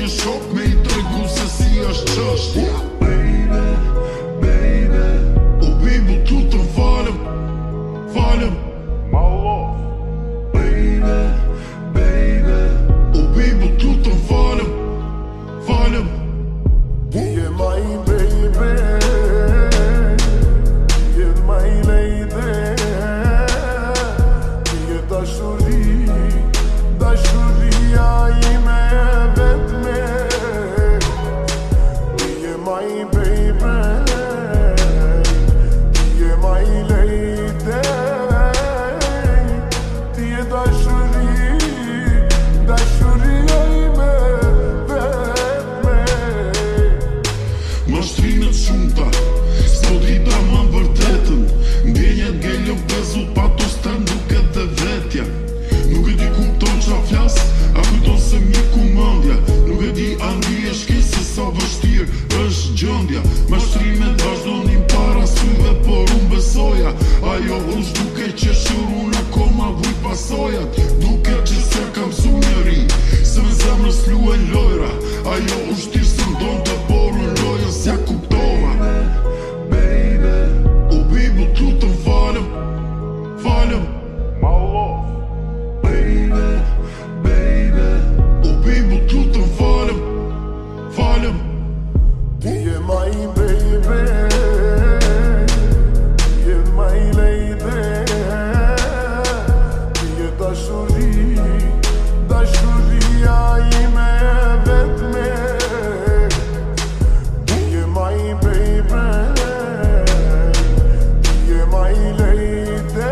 një shok me I tregu se si është qështja. O bibu tutën falem, falem O bibu tutën falem, falem Ti je my baby, ti je my lady, ti je dashuri, dashuria ime e vetme. Ti je my baby, ti je my lady, ti je dashuri, dashuria ime e vetme. Mashtrimet shumëta, s'po drita ma vërtetën. Ndjenjet gellë bezut pa të stën duke dhe vetja. Nuk e di kupton qa flas, a kujton se mjeku mëndja. Nuk e di a ndi e shki se sa vështirë është gjëndja. Mashtrimet vazhdonin para syve, por unë besoja. Ajo është duke që shurun akoma vuj pasojat. Duke që se kam su njëri, se me zemrës luaj lojra. Ajo është tirë së ndon të porën lojën s'ja kuptova. O bibu tutën falem, falem O bibu tutën falem, falem Ti je my baby, ti je my lady, ti je dashuri, dashuria ime e vetme. Ti je my baby, ti je my lady,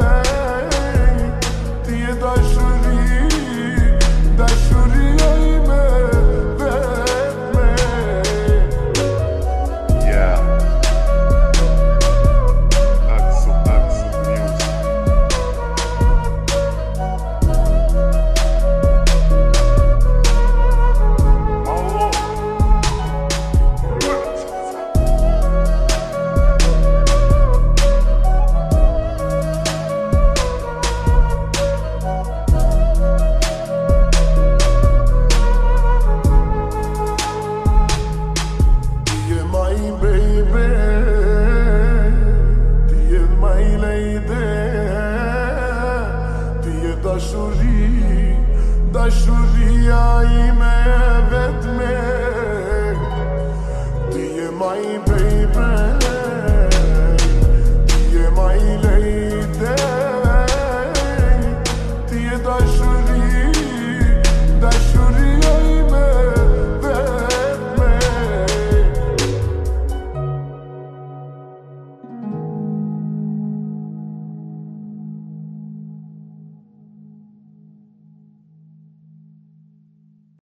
ti je dashuri, dashuria ime e vetme. Yeah. Axel Music. Ti je my baby, ti je my lady, ti je dashuri, dashuria ime e vetme.